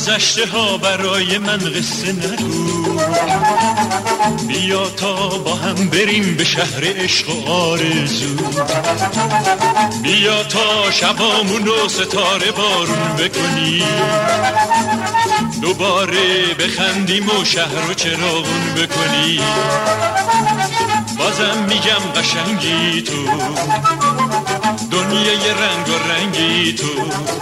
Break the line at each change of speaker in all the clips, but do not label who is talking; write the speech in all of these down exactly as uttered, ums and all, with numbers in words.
گذشته ها برای من قصه نگو، بیا تا با هم بریم به شهر عشق و آرزو، بیا تا شبامون و ستاره بارون بکنیم، دوباره بخندیم و شهر و چراغون بکنیم. بازم میگم قشنگی تو، دنیای رنگ و رنگی تو.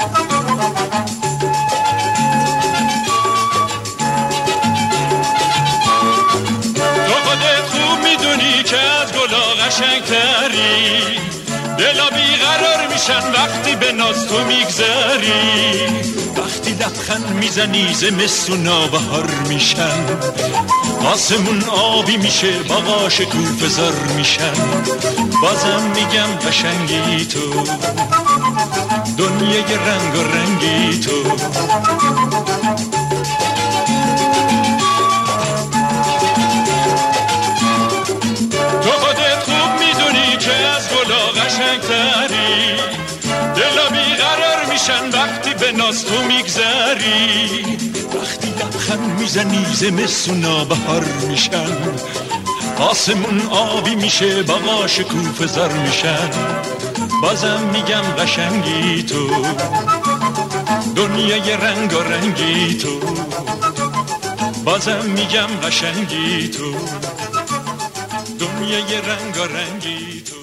تو خودت خوب میدونی که از گلا قشنگتری، دلا بیقرار میشن وقتی به ناز تو میگذری، وقتی لبخند میزنی زمستون نوبهار میشن، آسمون آبی میشه باغا شکوفه زار میشن. بازم میگم قشنگی تو، دنیای رنگ و رنگی تو. تو خودت خوب میدونی که از گلا قشنگتری، دلا بیقرار میشن وقتی به ناز تو میگذری، وقتی لبخند میزنی زمستون نوبهار میشن، آسمون آبی میشه باغا شکوفه زار میشن. بازم میگم قشنگی تو، دنیای رنگ و رنگی تو. بازم میگم قشنگی تو، دنیای رنگ و رنگی تو.